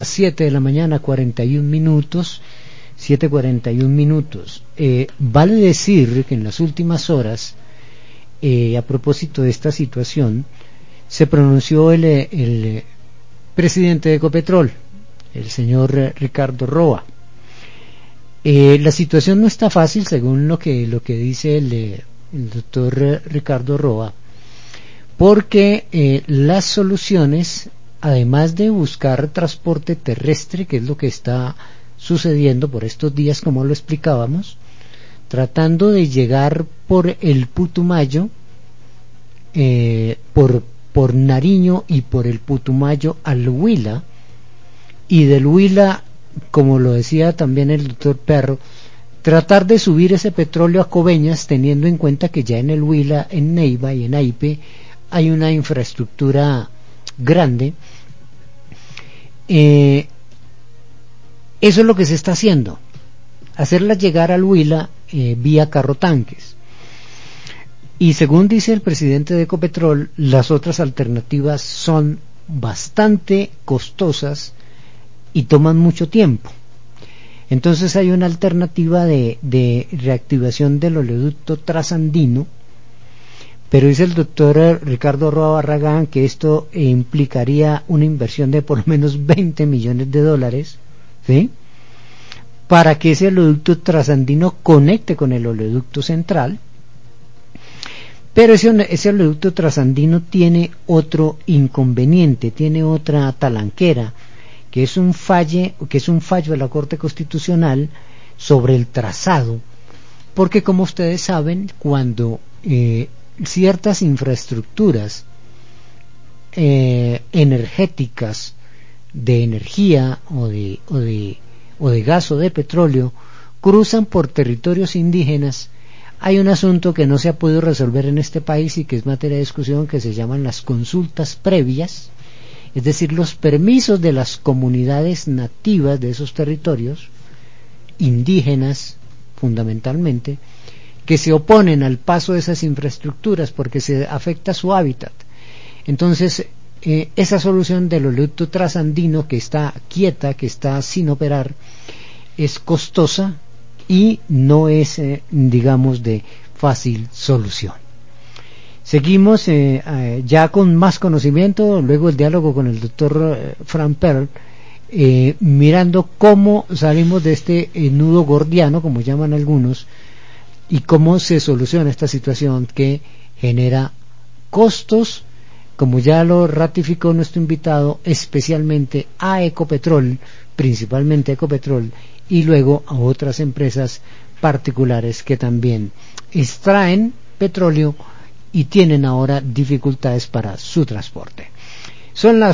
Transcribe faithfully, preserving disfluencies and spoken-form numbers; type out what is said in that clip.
siete de la mañana, cuarenta y un minutos, siete cuarenta y un minutos. Eh, vale decir que en las últimas horas, eh, a propósito de esta situación, se pronunció el, el presidente de Ecopetrol, el señor Ricardo Roa. Eh, la situación no está fácil, según lo que lo que dice el, el doctor Ricardo Roa, porque eh, las soluciones, además de buscar transporte terrestre, que es lo que está sucediendo por estos días, como lo explicábamos, tratando de llegar por el Putumayo, eh, por, por Nariño y por el Putumayo al Huila, y del Huila, como lo decía también el doctor Perro, tratar de subir ese petróleo a Coveñas, teniendo en cuenta que ya en el Huila, en Neiva y en Aipe hay una infraestructura grande. Eh, eso es lo que se está haciendo, hacerla llegar al Huila eh, vía carrotanques. Y según dice el presidente de Ecopetrol, las otras alternativas son bastante costosas y toman mucho tiempo. Entonces hay una alternativa de, de reactivación del oleoducto trasandino, pero dice el doctor Ricardo Roa Barragán que esto implicaría una inversión de por lo menos veinte millones de dólares, ¿sí?, para que ese oleoducto trasandino conecte con el oleoducto central. Pero ese, ese oleoducto trasandino tiene otro inconveniente, tiene otra talanquera, que es un falle, que es un fallo de la Corte Constitucional sobre el trazado, porque como ustedes saben, cuando eh, ciertas infraestructuras eh, energéticas de energía o de, o de o de gas o de petróleo cruzan por territorios indígenas, hay un asunto que no se ha podido resolver en este país y que es materia de discusión, que se llaman las consultas previas, es decir, los permisos de las comunidades nativas de esos territorios, indígenas fundamentalmente, que se oponen al paso de esas infraestructuras porque se afecta su hábitat. Entonces, eh, esa solución del oleoducto trasandino, que está quieta, que está sin operar, es costosa y no es, eh, digamos, de fácil solución. Seguimos eh, eh, ya con más conocimiento, luego el diálogo con el doctor eh, Frank Perl, eh, mirando cómo salimos de este eh, nudo gordiano, como llaman algunos, y cómo se soluciona esta situación que genera costos, como ya lo ratificó nuestro invitado, especialmente a Ecopetrol, principalmente a Ecopetrol, y luego a otras empresas particulares que también extraen petróleo y tienen ahora dificultades para su transporte. Son las